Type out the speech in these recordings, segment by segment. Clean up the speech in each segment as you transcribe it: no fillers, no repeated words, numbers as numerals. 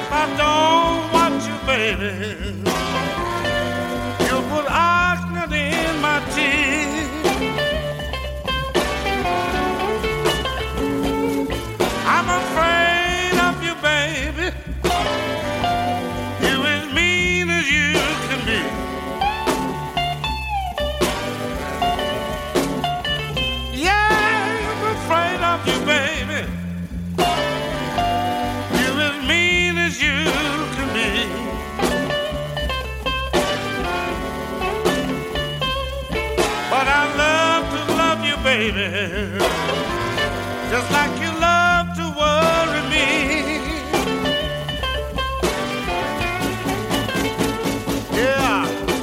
I don't watch you, baby, you put arsenic in my tea. I'm afraid of you, baby. You as mean as you can be. Yeah, I'm afraid of you, baby. You as mean as you can be. But I love to love you, baby, just like you love to worry me. Yeah.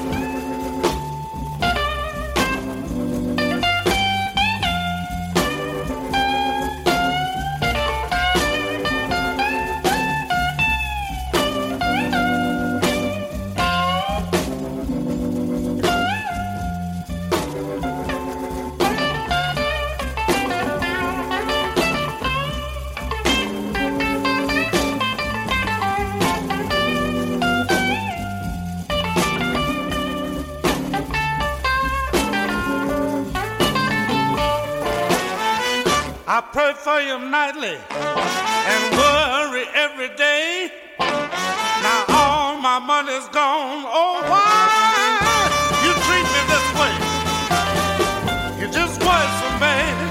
I pray for you nightly and worry every day. Now all my money's gone. Oh, why you treat me this way? You're just worrisome, baby.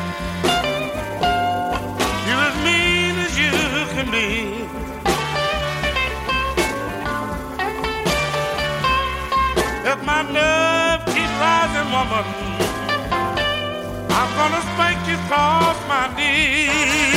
You as mean as you can be. If my nerve keeps rising, woman, I'm gonna spank you across my knees.